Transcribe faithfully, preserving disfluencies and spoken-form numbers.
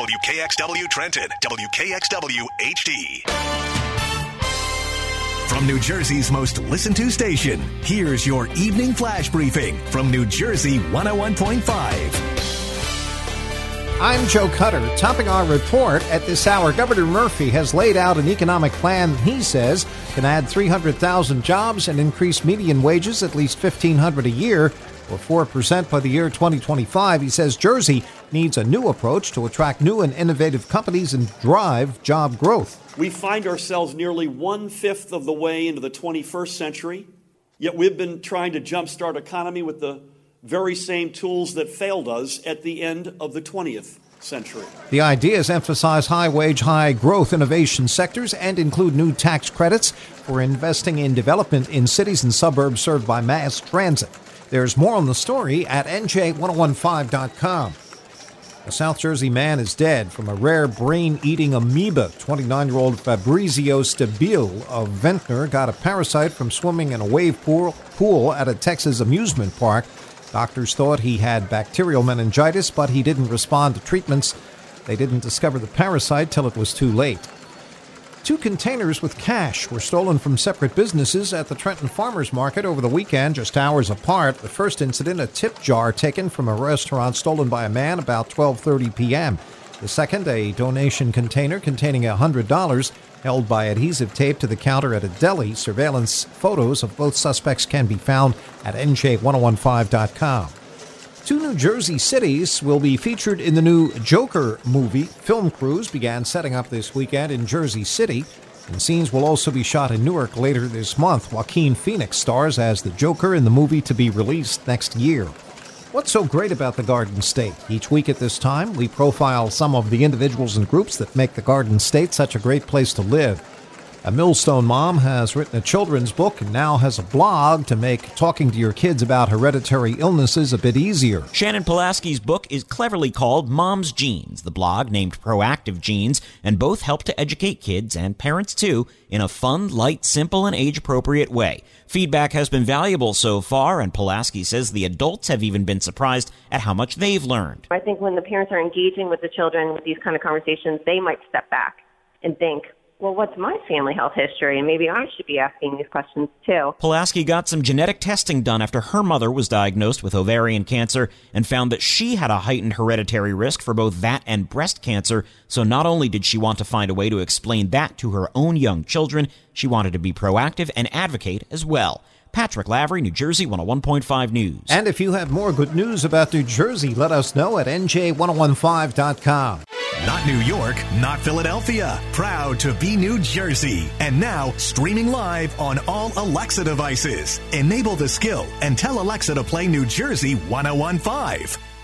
W K X W Trenton, W K X W H D. From New Jersey's most listened to station, here's your evening flash briefing from New Jersey one oh one point five. I'm Joe Cutter. Topping our report at this hour, Governor Murphy has laid out an economic plan he says can add three hundred thousand jobs and increase median wages at least fifteen hundred dollars a year, or four percent by the year twenty twenty-five. He says Jersey needs a new approach to attract new and innovative companies and drive job growth. We find ourselves nearly one-fifth of the way into the twenty-first century, yet we've been trying to jumpstart economy with the very same tools that failed us at the end of the twentieth century. The ideas emphasize high-wage, high-growth innovation sectors and include new tax credits for investing in development in cities and suburbs served by mass transit. There's more on the story at N J ten fifteen dot com. A South Jersey man is dead from a rare brain-eating amoeba. twenty-nine-year-old Fabrizio Stabile of Ventnor got a parasite from swimming in a wave pool, pool at a Texas amusement park. Doctors thought he had bacterial meningitis, but he didn't respond to treatments. They didn't discover the parasite till it was too late. Two containers with cash were stolen from separate businesses at the Trenton Farmers Market over the weekend, just hours apart. The first incident, a tip jar taken from a restaurant stolen by a man about twelve thirty p.m. The second, a donation container containing one hundred dollars held by adhesive tape to the counter at a deli. Surveillance photos of both suspects can be found at N J ten fifteen dot com. Two New Jersey cities will be featured in the new Joker movie. Film crews began setting up this weekend in Jersey City, and scenes will also be shot in Newark later this month. Joaquin Phoenix stars as the Joker in the movie to be released next year. What's so great about the Garden State? Each week at this time, we profile some of the individuals and groups that make the Garden State such a great place to live. A Millstone mom has written a children's book and now has a blog to make talking to your kids about hereditary illnesses a bit easier. Shannon Pulaski's book is cleverly called Mom's Genes, the blog named Proactive Genes, and both help to educate kids and parents too in a fun, light, simple, and age-appropriate way. Feedback has been valuable so far, and Pulaski says the adults have even been surprised at how much they've learned. I think when the parents are engaging with the children with these kind of conversations, they might step back and think, well, what's my family health history? And maybe I should be asking these questions too. Pulaski got some genetic testing done after her mother was diagnosed with ovarian cancer and found that she had a heightened hereditary risk for both that and breast cancer. So not only did she want to find a way to explain that to her own young children, she wanted to be proactive and advocate as well. Patrick Lavery, New Jersey one oh one point five News. And if you have more good news about New Jersey, let us know at N J ten fifteen dot com. Not New York, not Philadelphia. Proud to be New Jersey. And now, streaming live on all Alexa devices. Enable the skill and tell Alexa to play New Jersey ten fifteen.